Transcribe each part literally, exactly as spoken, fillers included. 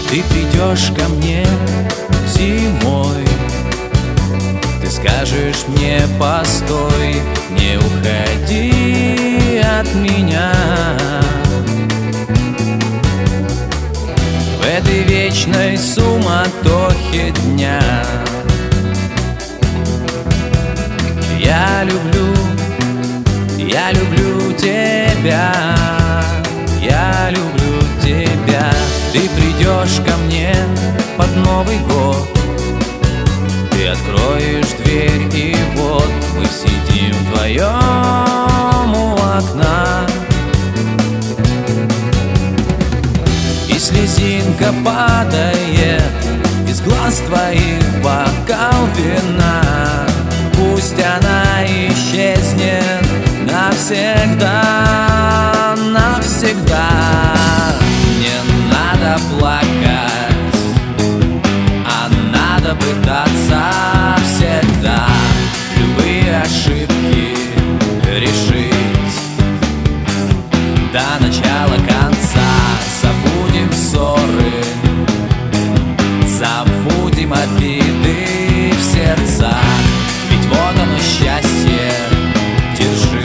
Ты придешь ко мне зимой, ты скажешь мне: постой, не уходи от меня. В этой вечной суматохе дня я люблю, я люблю тебя, я люблю тебя. Ты придешь ко мне под Новый год, ты откроешь дверь, и вот мы сидим вдвоем у окна. И слезинка падает из глаз твоих в бокал вина. Пусть она исчезнет навсегда, навсегда. Не надо плакать, а надо пытаться всегда любые ошибки решить до начала конца. Забудем ссоры, забудем обиды в сердцах. Ведь вот оно счастье, держи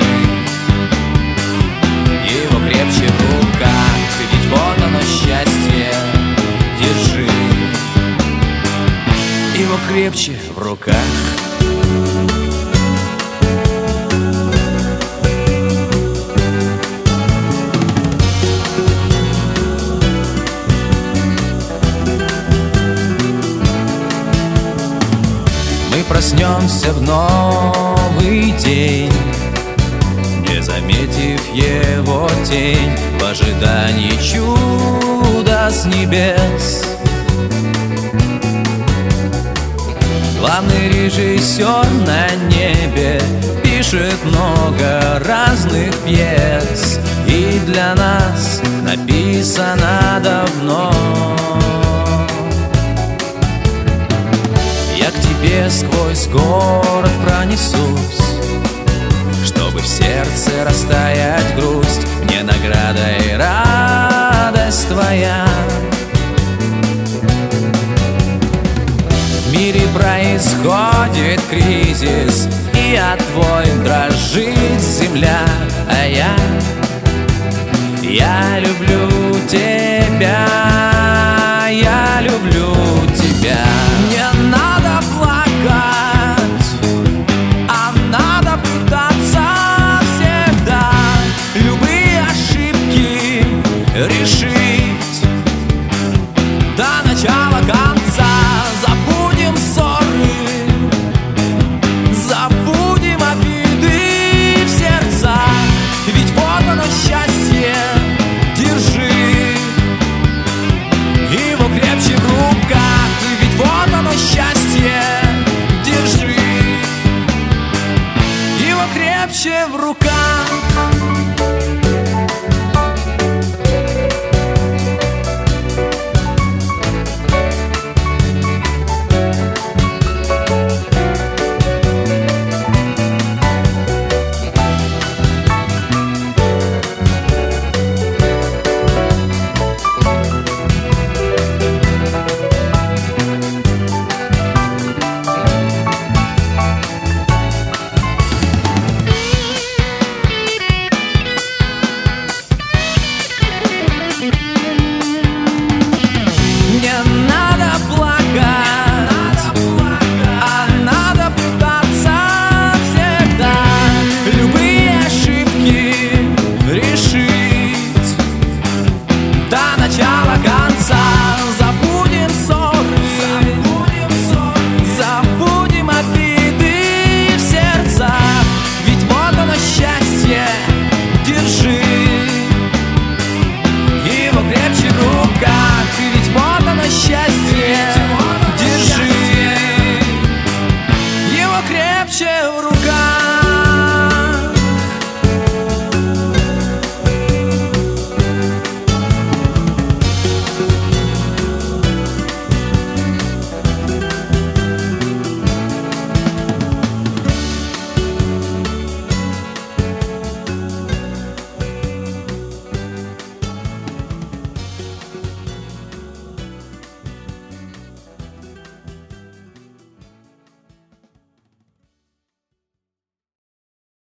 его крепче в руках. Ведь вот оно счастье, держи его крепче в руках. Мы проснемся в новый день, не заметив его тень, в ожидании чуда с небес. Главный режиссер на небе пишет много разных пьес, и для нас написано давно. Я к тебе сквозь город пронесусь, чтобы в сердце растаять грусть. Мне награда и радость твоя. В мире происходит кризис, и от войн дрожит земля. А я, я люблю тебя.